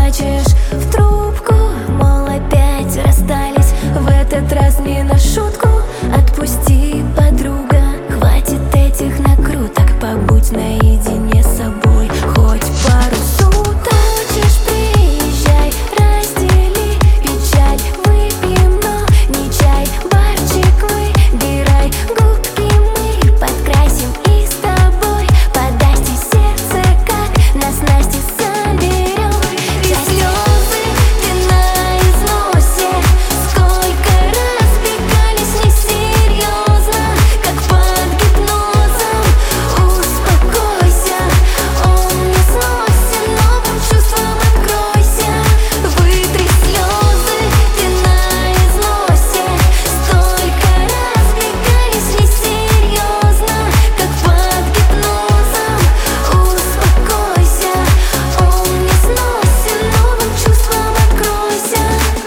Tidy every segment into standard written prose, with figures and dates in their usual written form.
плачешь в трубку, мол, опять расстались. В этот раз не на шутку. Отпусти, подруга, хватит этих накруток. Побудь наедине с собой хоть пару суток. Хочешь, приезжай, раздели печаль. Выпьем, но не чай. Барчик выбирай, губки мы подкрасим и с тобой по Дасте сердце, как на снасти соберем. Слезы ты на износе, сколько раз бегались несерьезно, как под гипнозом. Успокойся, он не сносен, новым чувством откройся. Вытри слезы ты на износе, столько раз бегались несерьезно, как под гипнозом. Успокойся, он не сносен, новым чувством откройся.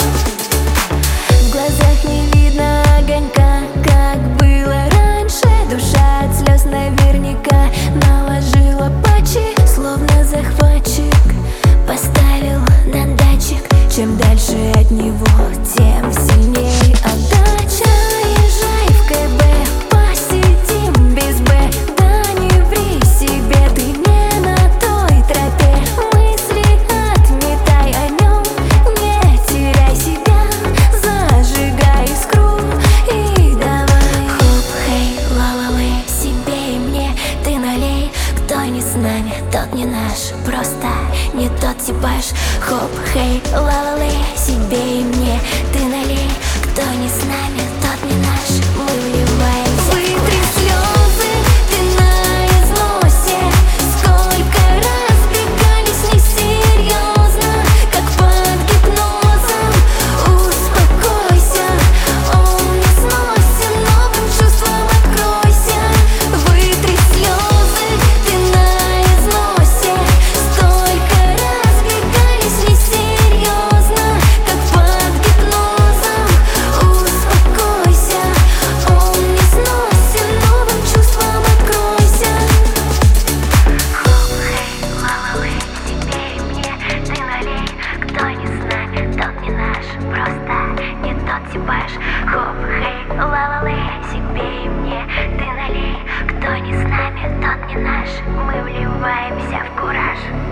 В глазах не видно огонька, как было раньше. Душа от слез наверняка наложила патчи, словно захватчик поставил на датчик. Чем дальше от него, тем сильнее отдача. Езжай в КБ, посидим без Б. Да не ври себе, ты не на той тропе. Мысли отметай, о нем не теряй себя. Зажигай искру и давай. Хоп, хей, ла-ла-лей, себе и мне ты налей. Кто не с нами, тот не наш, просто не тот типаж. Хоп, хей, ла-ла-лей, себе и мне ты налей. Кто не с нами, тот не наш, мы вливаемся. Вытри слезы ты на износе, сколько раз бегались несерьезно, как под гипнозом. Успокойся, он не сносен, новым чувством откройся. Вытри слезы ты на износе, столько раз бегались несерьезно, как под гипнозом. Успокойся, он не сносен, новым чувством откройся. Хоп, хей, ла-ла-лей, себе и мне ты налей. Кто не с нами, тот не наш, просто не тот типаж. Хоп, хей, ла-ла-лей, себе и мне ты налей. Кто не с нами, тот не наш, мы вливаемся в кураж.